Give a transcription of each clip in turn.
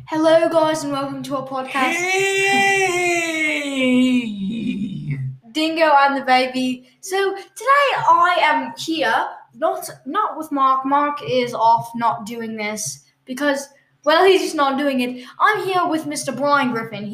Hello, guys, and welcome to our podcast. Hey! Dingo and the baby. So today I am here, not with Mark. Mark is off, not doing this because, well, he's just not doing it. I'm here with Mr. Brian Griffin.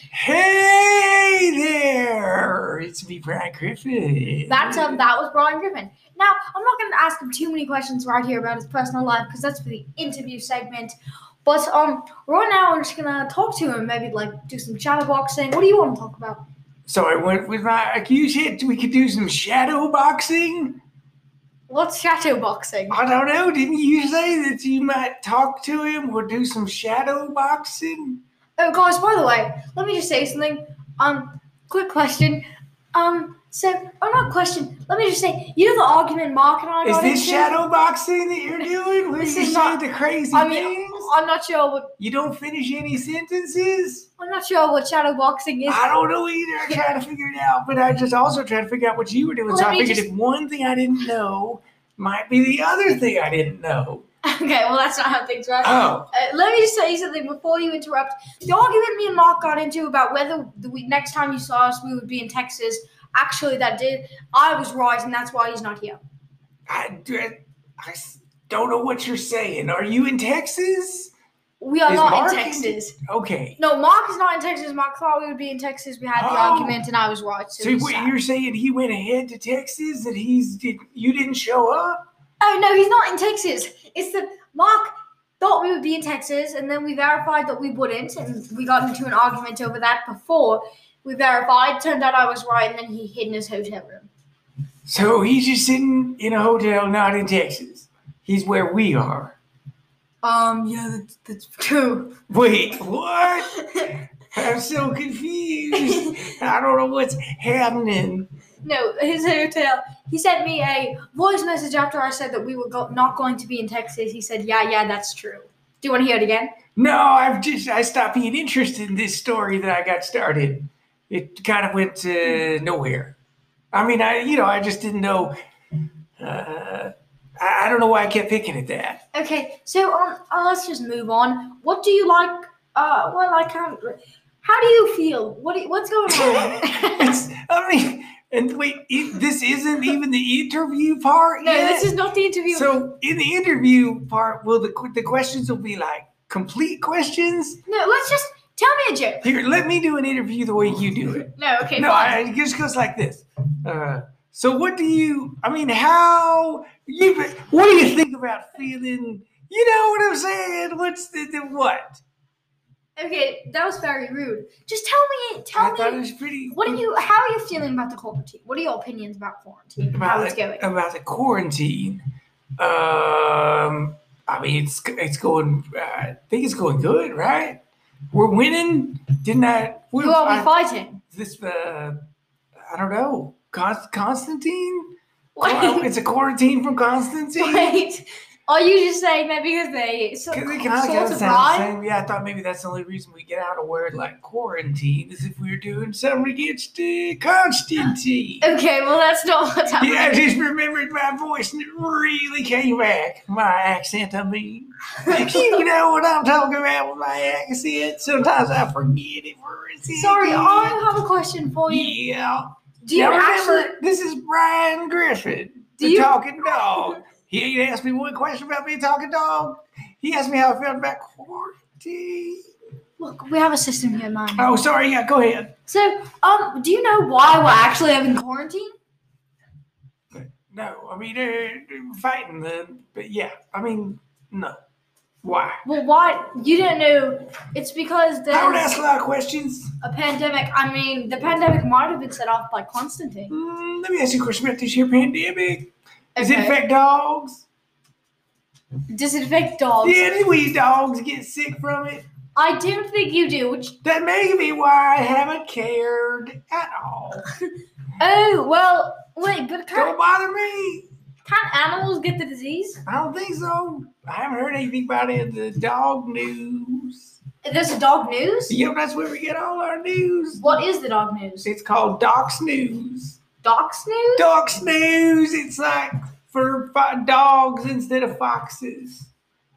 Hey there! It's me, Brian Griffin. That was Brian Griffin. Now I'm not going to ask him too many questions right here about his personal life because that's for the interview segment. But right now I'm just gonna talk to him. Maybe like do some shadow boxing. What do you want to talk about? So I went with my accused hit. We could do some shadow boxing. What's shadow boxing? I don't know. Didn't you say that you might talk to him or do some shadow boxing? Oh, guys, by the way, let me just say something. Quick question. Not question. Let me just say, you know the argument Mark and I got into? Is this shadow boxing that you're doing? When This you is say not- the crazy things? I'm not sure what. You don't finish any sentences? I'm not sure what shadow boxing is. I don't know either. I'm trying to figure it out, but I just also trying to figure out what you were doing. So I figured if one thing I didn't know might be the other thing I didn't know. Okay, well, that's not how things work. Oh. Let me just say something before you interrupt. The argument me and Mark got into about whether next time you saw us, we would be in Texas. Actually, I was right, and that's why he's not here. I don't know what you're saying. Are you in Texas? We are not in Texas. Okay. No, Mark is not in Texas. Mark thought we would be in Texas. We had the argument, and I was right. So you're saying he went ahead to Texas and you didn't show up? Oh, no, he's not in Texas. It's that Mark thought we would be in Texas, and then we verified that we wouldn't, and we got into an argument over that before we verified. Turned out I was right, and then he hid in his hotel room. So he's just sitting in a hotel, not in Texas. He's where we are. Yeah, that's true. Wait, what? I'm so confused. I don't know what's happening. No, his hotel. He sent me a voice message after I said that we were not going to be in Texas. He said, yeah, that's true. Do you want to hear it again? No, I stopped being interested in this story that I got started. It kind of went to nowhere. I mean, I just didn't know. I don't know why I kept picking at that. Okay, so let's just move on. What do you like? I can't. How do you feel? What's going on? And wait, this isn't even the interview part No, yet? this is not the interview. So in the interview part, will the questions will be like complete questions? No, let's just tell me a joke. Here, let me do an interview the way you do it. No, okay, fine. It just goes like this. So what do you think about feeling, you know what I'm saying? What's the what? Okay, that was very rude. Just tell me. I thought it was pretty. How are you feeling about the quarantine? What are your opinions about quarantine? How it's going? About the quarantine. I mean, it's going. I think it's going good, right? We're winning. Didn't I? Who are we fighting? I don't know. Constantine. Wait. It's a quarantine from Constantine. Wait. Are you just saying that because they sort of rhyme? Yeah, I thought maybe that's the only reason we get out a word like quarantine is if we were doing something against Constantine. Okay, well that's not what's happening. Yeah, I just remembered my voice and it really came back. My accent, I mean. If you know what I'm talking about with my accent, sometimes I forget it for a second. Sorry, I have a question for you. Yeah. Do you remember, this is Brian Griffin, the talking dog. He ain't asked me one question about me talking dog. He asked me how I felt about quarantine. Look, we have a system here, man. Oh, sorry. Yeah, go ahead. So, do you know why we're actually having quarantine? No, I mean they're fighting but yeah, I mean no. Why? Well, why? You don't know. It's because there's. I don't ask a lot of questions. A pandemic. I mean, the pandemic might have been set off by Constantine. Let me ask you a question about this here pandemic. Does it affect dogs? Does it affect dogs? Yeah, do we dogs get sick from it? I don't think you do. That may be why I haven't cared at all. Oh, well, wait, but don't bother me. Can't animals get the disease? I don't think so. I haven't heard anything about it in the dog news. There's a dog news? Yep, that's where we get all our news. What is the dog news? It's called Doc's News. Doc's News? Doc's News. It's like for dogs instead of foxes.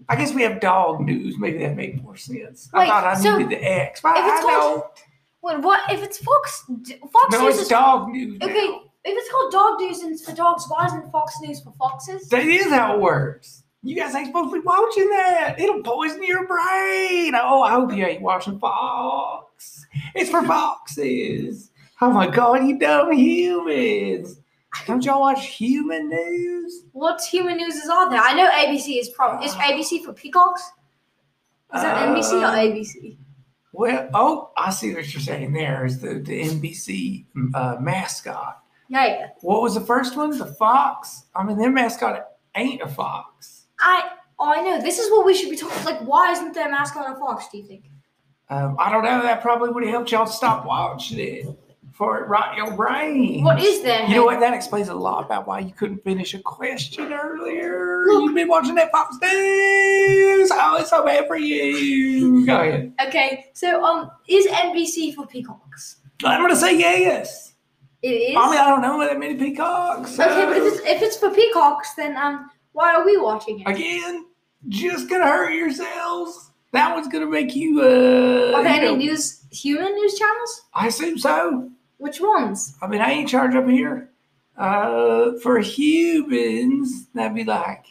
I guess we have dog news. Maybe that made more sense. I Wait, thought I so needed the X. But if it's I know. Wait, what? If it's Fox No, News it's is dog news. okay. Now. If it's called dog news and it's for dogs, why isn't Fox News for foxes? That is how it works. You guys ain't supposed to be watching that. It'll poison your brain. Oh, I hope you ain't watching Fox. It's for foxes. Oh my God, you dumb humans. Don't y'all watch human news? What human news is on there? I know ABC is is ABC for peacocks? Is that NBC or ABC? Well, I see what you're saying there. Is the NBC mascot. Yeah. What was the first one? The fox? I mean, their mascot ain't a fox. I know. This is what we should be talking. Like, why isn't their mascot a fox? Do you think? I don't know. That probably would have helped y'all stop watching it before it rot your brain. What is there? You know what? That explains a lot about why you couldn't finish a question earlier. Look. You've been watching that Fox News. Oh, it's so bad for you. Go ahead. Okay. So, is NBC for peacocks? I'm gonna say yes. It is. I mean, I don't know that many peacocks. Okay, but if it's for peacocks, then why are we watching it? Again, just gonna hurt yourselves. That one's gonna make you. Are there any human news channels? I assume so. Which ones? I mean, I ain't charged up here. For humans, that'd be like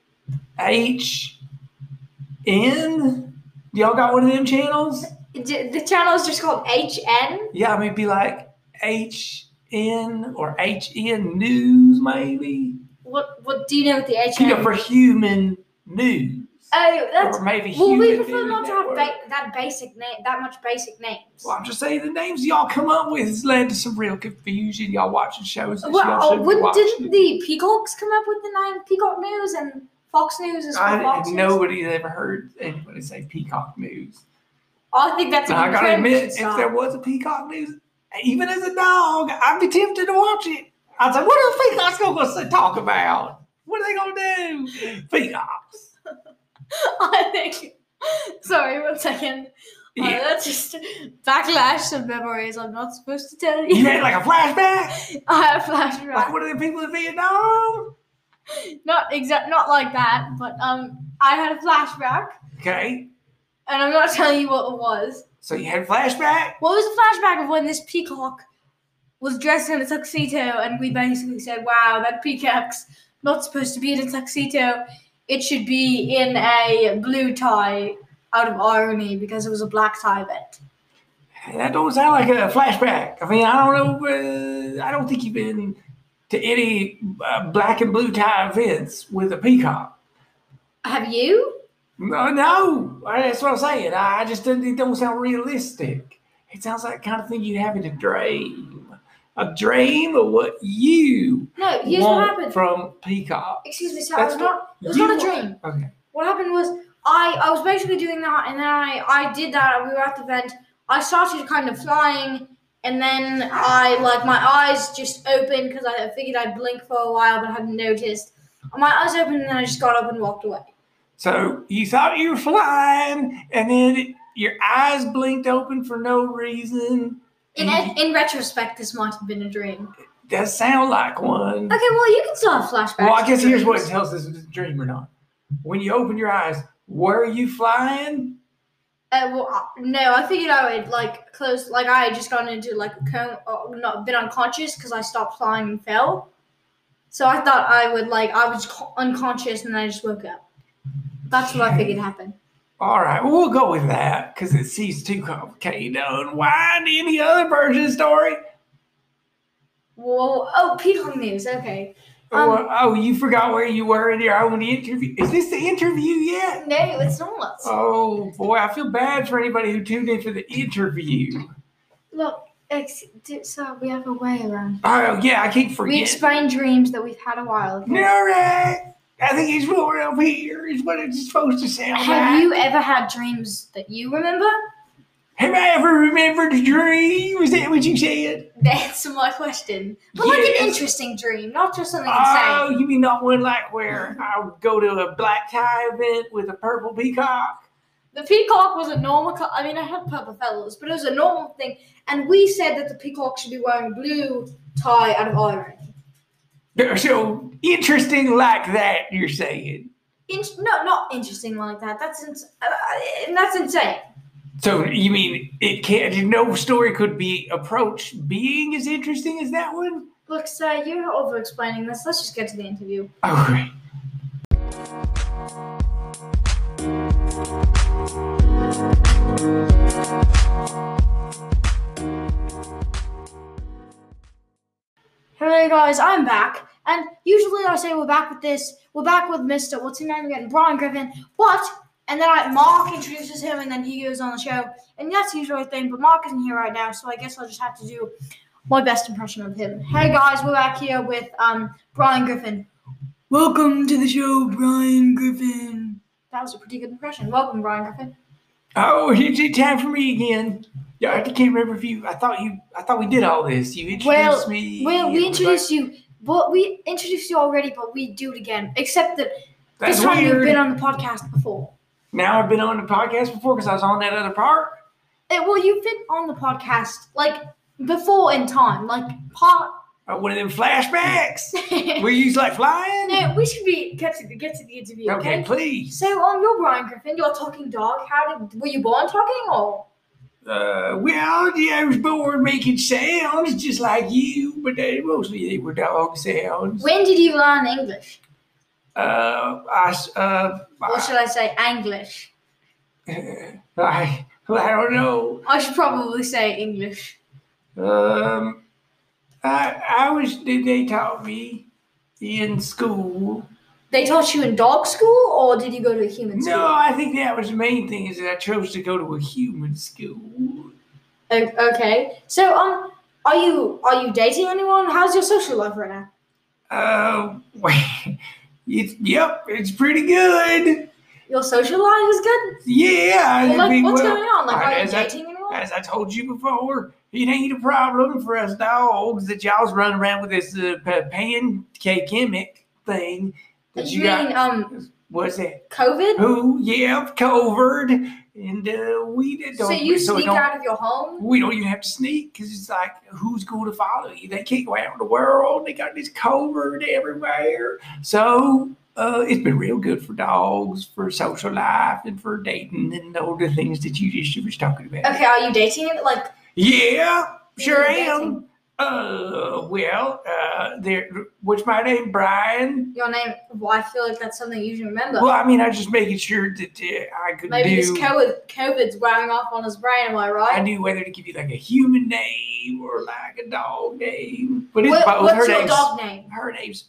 HN. Y'all got one of them channels? The channel is just called HN. Yeah, I mean, it'd be like HN or HN News, maybe. What do you know what the HN? You know, for human news. Oh, that's. Or maybe Well, we human prefer news not to have network. that much basic names. Well, I'm just saying the names y'all come up with has led to some real confusion. Y'all watching shows that y'all Well, shouldn't be watching. didn't the Peacocks come up with the name Peacock News and Fox News is for foxes? Nobody's ever heard anybody say Peacock News. I think that's. I gotta admit, if there was a Peacock News, even as a dog, I'd be tempted to watch it. I'd say, what are the peacocks gonna talk about? What are they gonna do? Peacocks. I think. Sorry, 1 second. Yeah. That's just backlash of memories. I'm not supposed to tell you. You had like a flashback? I have flashback. Like one of the people in Vietnam? Not like that, but I had a flashback, Okay. and I'm not telling you what it was. So you had a flashback? What was the flashback of when this peacock was dressed in a tuxedo, and we basically said, "Wow, that peacock's not supposed to be in a tuxedo. It should be in a blue tie." Out of irony, because it was a black tie event. That don't sound like a flashback. I mean, I don't know. I don't think you've been to any black and blue tie events with a peacock. Have you? No, that's what I'm saying. I just it don't sound realistic. It sounds like the kind of thing you'd have in a dream. A dream of what you No, here's want what happened. from peacock. Excuse me, sir. That's It was not a dream. Okay. What happened was I was basically doing that, and then I did that, and we were at the event. I started kind of flying, and then my eyes just opened because I figured I'd blink for a while, but I hadn't noticed. My eyes opened, and then I just got up and walked away. So you thought you were flying, and then your eyes blinked open for no reason. In retrospect, this might have been a dream. Does sound like one. Okay, well, you can still have flashbacks. Well, I guess here's what it dreams. tells us if it's a dream or not. When you open your eyes, were you flying? No, I figured I would close. Like I had just gone into like a coma, or not been unconscious because I stopped flying and fell. So I thought I was unconscious and then I just woke up. That's what I figured happened. All right, well, we'll go with that because it seems too complicated to unwind any other version of the story. Whoa! Peacock News. Okay. You forgot where you were in your own interview. Is this the interview yet? No, it's not. Oh boy, I feel bad for anybody who tuned in for the interview. Look, so we have a way around. Oh yeah, I keep forgetting. We explain dreams that we've had a while ago. All right. I think he's more up here is what it's supposed to sound like. Have you ever had dreams that you remember? Have I ever remembered a dream? Is that what you said? That's my question. But like Yes. an interesting dream, not just something Oh, insane. you mean not one like where I would go to a black tie event with a purple peacock? The peacock was a normal. I mean, I had purple feathers, but it was a normal thing. And we said that the peacock should be wearing a blue tie out of irony. So interesting like that, you're saying. No, not interesting like that. That's insane. So you mean it can't? No story could be approached being as interesting as that one? Look, sir, you're over-explaining this. Let's just get to the interview. All right. Hey guys, I'm back. And usually I say we're back with Mr. What's his name again? Brian Griffin. And then Mark introduces him and then he goes on the show. And that's usually a thing, but Mark isn't here right now, so I guess I'll just have to do my best impression of him. Hey guys, we're back here with Brian Griffin. Welcome to the show, Brian Griffin. That was a pretty good impression. Welcome, Brian Griffin. Oh, it's time for me again. Yeah, I can't remember if you. I thought we did all this. You introduced me. Well, we introduced you, but we introduced you already. But we do it again, except that That's this time weird. you've been on the podcast before. Now I've been on the podcast before because I was on that other part. Well, you've been on the podcast like before in time, like part. One of them flashbacks. Were you like flying? No, we should get to the interview. Okay, please. So, you're Brian Griffin. You're a talking dog. Were you born talking or? Well, yeah, I was born making sounds just like you, but mostly they were dog sounds. When did you learn English? Or should I say English? I don't know. I should probably say English. They taught me in school. They taught you in dog school, or did you go to a human school? No, I think that was the main thing is that I chose to go to a human school. Okay. So, are you dating anyone? How's your social life right now? It's pretty good. Your social life is good? Yeah. Well, what's going on? Are you dating anyone? As I told you before, it ain't a problem for us dogs that y'all's running around with this pancake thing. You mean, what's that? COVID? COVID. And we did. So you sneak out of your home? We don't even have to sneak because it's like, who's going to follow you? They can't go out in the world. They got this COVID everywhere. So it's been real good for dogs, for social life, and for dating, and all the things that you just was talking about. Okay, are you dating it? Yeah, sure am. Dating? What's my name? Brian? Your name? Well, I feel like that's something you should remember. Well, I mean, I'm just making sure that I could Maybe this COVID's wearing off on his brain, am I right? I knew whether to give you like a human name or like a dog name. But it's both. What's your dog name? Her name's,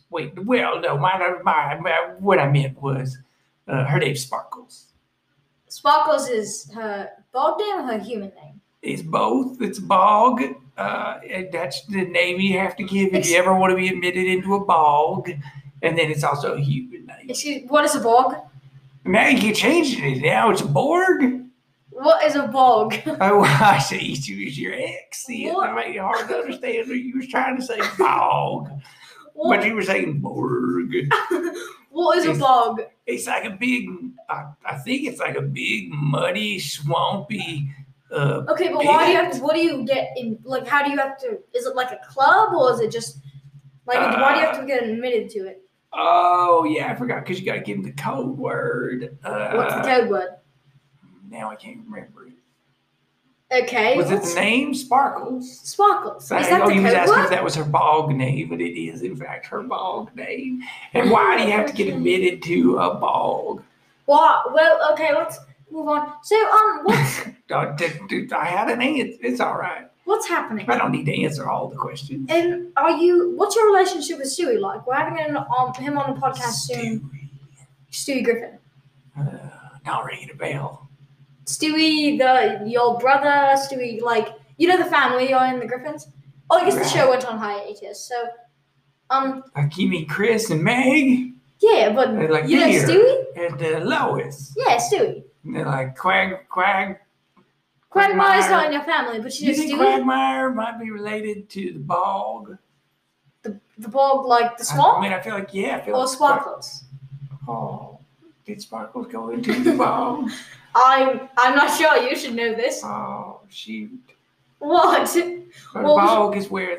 what I meant was, her name's Sparkles. Sparkles is her dog name or her human name? It's both. It's bog. And that's the name you have to give if you ever want to be admitted into a bog. And then it's also a human name. What is a bog? Now you can change it. Now it's a Borg. What is a bog? Oh, I see. You use your accent. That made it hard to understand what you was trying to say bog. But you were saying Borg. What is a bog? It's like a big, I think it's like a big, muddy, swampy. Okay, but why do you have to? What do you get in? Like, how do you have to? Is it like a club, or is it just like? Why do you have to get admitted to it? Oh yeah, I forgot because you got to give them the code word. What's the code word? Now I can't remember it. Okay. Was it the name Sparkles? Sparkles. Is that the you was code asking word? if that was her bog name, but it is in fact her bog name. And why do you have to get admitted to a bog? Well, okay, let's move on. So, what's... I had an answer. It's all right. What's happening? I don't need to answer all the questions. And what's your relationship with Stewie like? We're having him on the podcast soon. Stewie Griffin. Not ringing a bell. Stewie, your brother, Stewie, the family you're in, the Griffins? Oh, I guess the show went on hiatus, so, you mean Chris and Meg? Yeah, but you know Stewie? And Lois. Yeah, Stewie. And they're like Quagmire's not in your family, but you know think Stewie? Quagmire might be related to the bog? The bog, like the swamp? I feel like, yeah. Or Sparkles? Did Sparkles go into the bog? I'm not sure. You should know this. Oh, shoot. What? The bog is where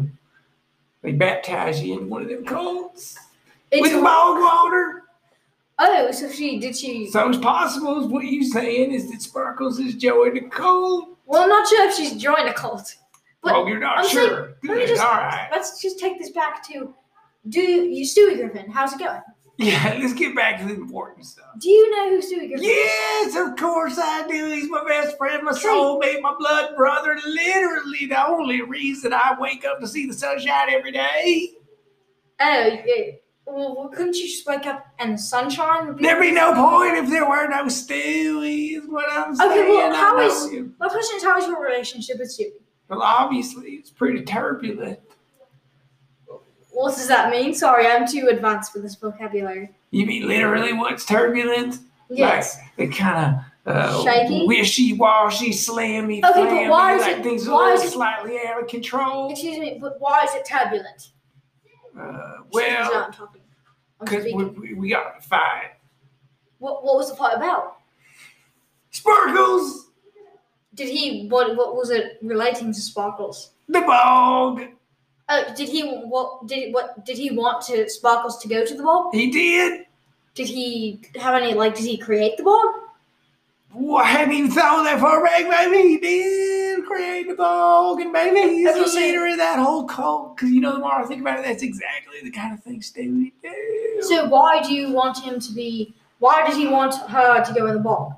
they baptize you in one of them cults. With bog water. Oh, so she? So it's possible, is what you saying, is that Sparkles is joined a cult? Well, I'm not sure if she's joined a cult. But Oh, you're not I'm sure? saying, Good, all right. let's just take this back to, Stewie Griffin, how's it going? Yeah, let's get back to the important stuff. Do you know who Stewie Griffin is? Yes, of course I do. He's my best friend, my soulmate, my blood brother. Literally the only reason I wake up to see the sunshine every day. Oh, yeah. Well, couldn't you just wake up and the sunshine would be... There'd be no point if there were no Stewie, is what I'm saying. Okay, well, my question is, how is your relationship with Stewie? Well, obviously, it's pretty turbulent. What does that mean? Sorry, I'm too advanced for this vocabulary. You mean literally what's turbulent? Yes. Like, the kind of shaky? Wishy-washy, slammy, okay, flammy, but why is like it, things why are is it, slightly out of control. excuse me, but why is it turbulent? Well, because we got to fight. What was the fight about? Sparkles! What was it relating to Sparkles? The bog! Did he want Sparkles to go to the bog? He did. Did he have any, did he create the bog? Well, I hadn't even thought that far back. Maybe he did create the bog, and maybe he's the leader of that whole cult. Because, the more I think about it, that's exactly the kind of thing Stewie do. So why do you want him to be... Why did he want her to go in the bog?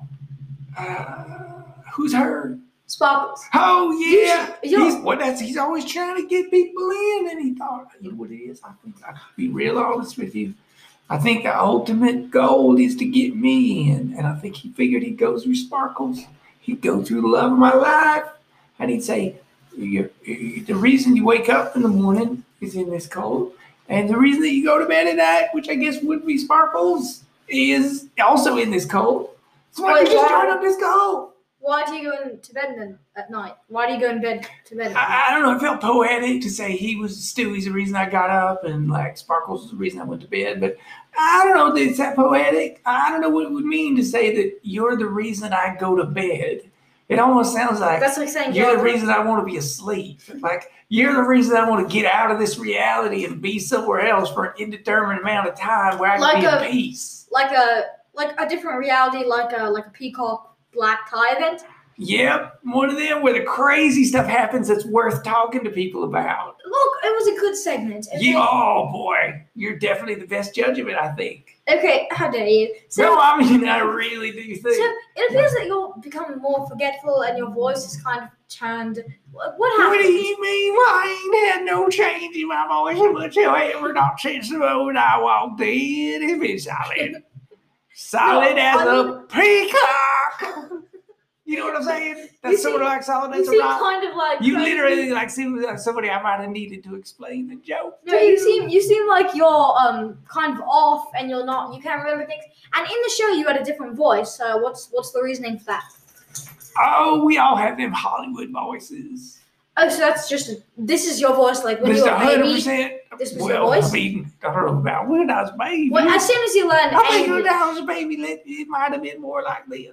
Who's her? Sparkles. Oh, yeah. He's He's always trying to get people in, and he thought, you know what it is? I think I'll be real honest with you. I think the ultimate goal is to get me in. And I think he figured he'd go through Sparkles. He'd go through the love of my life. And he'd say, the reason you wake up in the morning is in this cult. And the reason that you go to bed at night, which I guess would be Sparkles, is also in this cult. So why don't you just join up this cult? Why do you go to bed then at night? Why do you go to bed at night? I don't know. It felt poetic to say Stewie's the reason I got up and Sparkles was the reason I went to bed. But I don't know. Is that poetic? I don't know what it would mean to say that you're the reason I go to bed. It almost sounds like that's like saying you're the reason I want to be asleep. Like you're the reason I want to get out of this reality and be somewhere else for an indeterminate amount of time where I can be in peace. Like a different reality, like a Peacock black tie event? Yep, one of them where the crazy stuff happens that's worth talking to people about. Look, it was a good segment. Okay? Oh boy, you're definitely the best judge of it, I think. Okay, how dare you? No, I mean, I really do think. So it appears that you're becoming more forgetful and your voice is kind of turned. What happened? What do you mean? Well, I ain't had no change in my voice whatsoever, not since the moment I walked in. It's been solid. Solid a peacock. You know what I'm saying? That's sort of like solid as a rock. Kind of like you literally seem like somebody I might have needed to explain the joke. No, you seem like you're kind of off and you're not. You can't remember things. And in the show, you had a different voice. So what's the reasoning for that? Oh, we all have them Hollywood voices. Oh, so that's this is your voice, like when you were a baby. 100%. This was your voice. I mean, I don't know about when I was a baby. Well, as soon as you learned I think when I was a baby, it might have been more like this.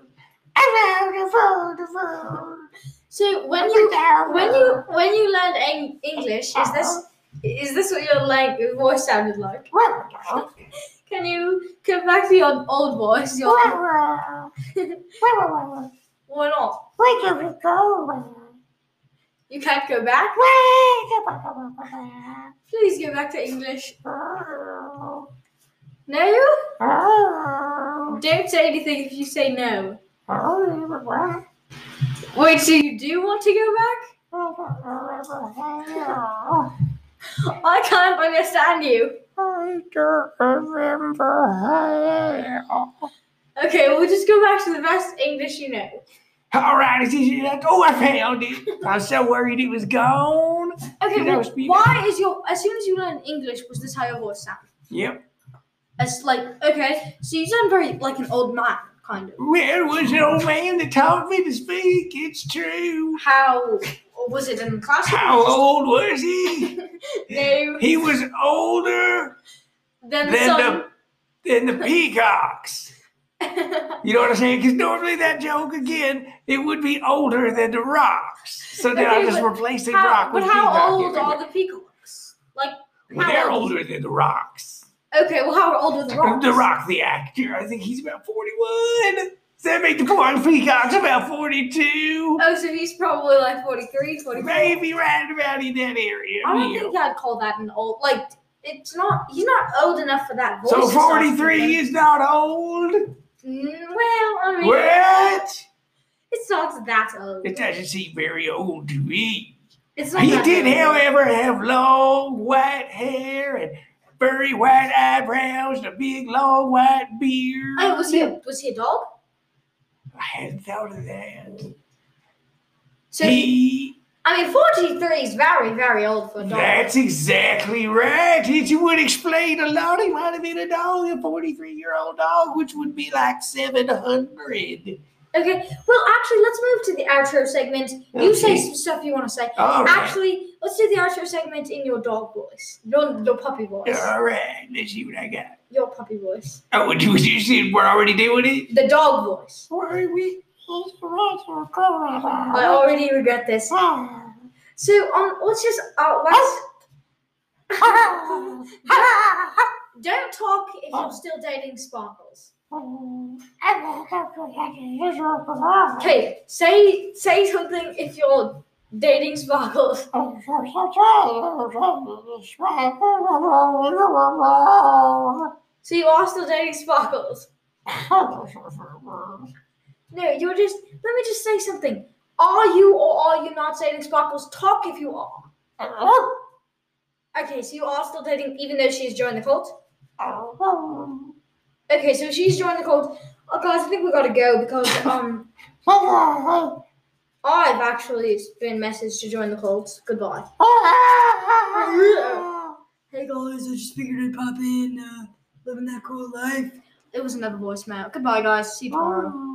So when you learned English, is this what your voice sounded like? Can you come back to your old voice? Why not? You can't go back? Please go back to English. No? Don't say anything if you say no. Wait, so you do want to go back? I can't understand you. I don't remember how. Okay, we'll just go back to the best English you know. All right, I found it. I was so worried it was gone. Okay, well, why is as soon as you learn English, was this how your voice sounded? Yep. It's okay, so you sound very like an old man, kind of. Well, it was an old man that taught me to speak, it's true. How, was it in the classroom? How old was he? No. He was older than the peacocks. You know what I'm saying? Because normally that joke, again, it would be older than the rocks. So then I just replaced the rock with peacock. But how old are the peacocks? They're older than the rocks. Okay, well, how old are the Rocks? The Rock, the actor, I think he's about 41. Does that make the Flying Peacock's about 42? Oh, so he's probably like 43, 44. Maybe right about in that area. I don't think I'd call that an old. Like, it's not. He's not old enough for that voice. So 43 is not old? Well, I mean. What? It's not that old. It doesn't seem very old to me. It's not He that did, old. however, have long white hair and furry white eyebrows and a big long white beard. Oh, was he a dog? I hadn't thought of that. So I mean, 43 is very, very old for a dog. That's exactly right. It would explain a lot. He might have been a dog, a 43-year-old dog, which would be like 700. Okay, well, actually, let's move to the outro segment. You say Okay. some stuff you want to say. All right. Actually, let's do the outro segment in your dog voice. Your puppy voice. All right. Let's see what I got. Your puppy voice. Oh, what you said we're already doing it? The dog voice. Why are we? I already regret this. So, let's just don't talk if you're still dating Sparkles. Okay, say something if you're dating Sparkles. So you are still dating Sparkles. No, you're just. Let me just say something. Are you or are you not dating Sparkles? Talk if you are. Okay, so you are still dating, even though she's joined the cult. Okay, so she's joined the cult. Oh, guys, I think we gotta go because I've actually been messaged to join the cult. Goodbye. Hey guys, I just figured I'd pop in, living that cool life. It was another voicemail. Goodbye, guys. See you tomorrow.